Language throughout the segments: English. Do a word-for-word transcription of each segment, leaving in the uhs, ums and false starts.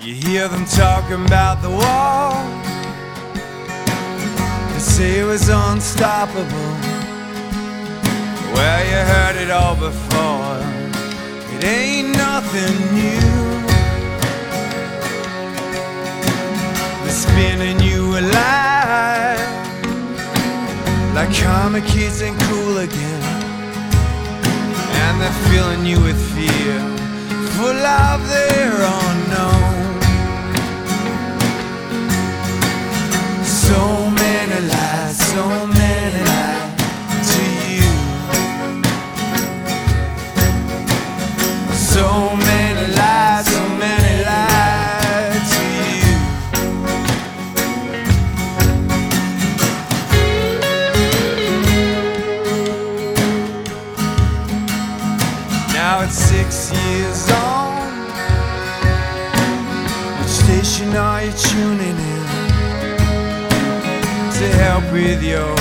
You hear them talking about the wall. They say it was unstoppable. Well, you heard it all before. It ain't nothing new. They're spinning you alive like comic kids ain't cool again. And they're filling you with fear, full of their unknown. So many lies, so many lies to you. So many lies, so many lies to you. Now it's six years on. Which station are you tuning in to help with your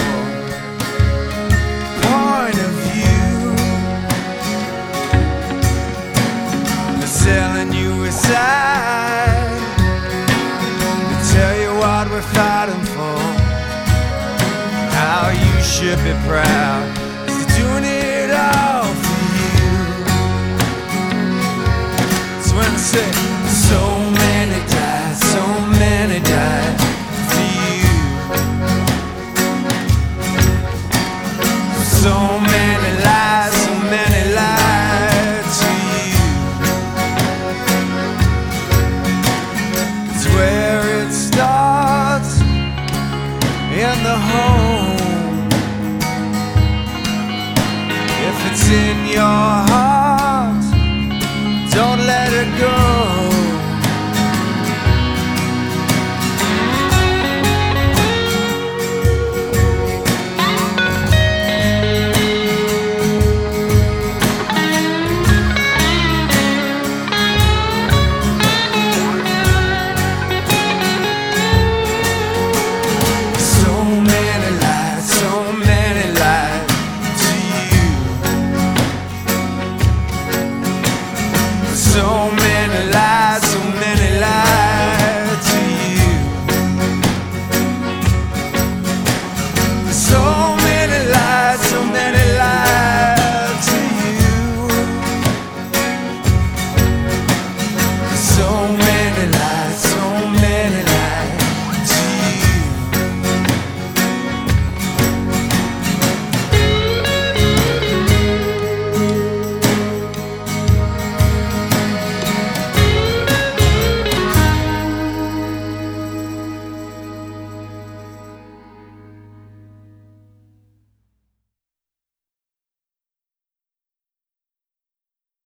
point of view? They're selling you aside. They tell you what we're fighting for, how you should be proud, 'cause they're doing it all for you. So when I say so many died, so many died for you. So many lies, so many lies to you. It's where it starts, in the home. If it's in your